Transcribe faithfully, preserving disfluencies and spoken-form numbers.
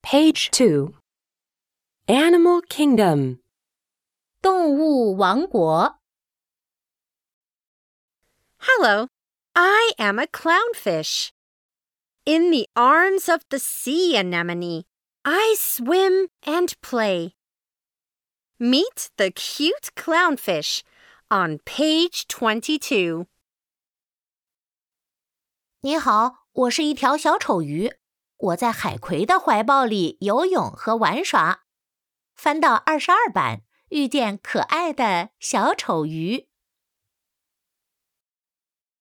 Page two. Animal Kingdom. 动物王国。 Hello, I am a clownfish. In the arms of the sea anemone, I swim and play. Meet the cute clownfish on page twenty-two. 你好，我是一条小丑鱼，我在海葵的怀抱里游泳和玩耍。翻到二十二版，遇见可爱的小丑鱼。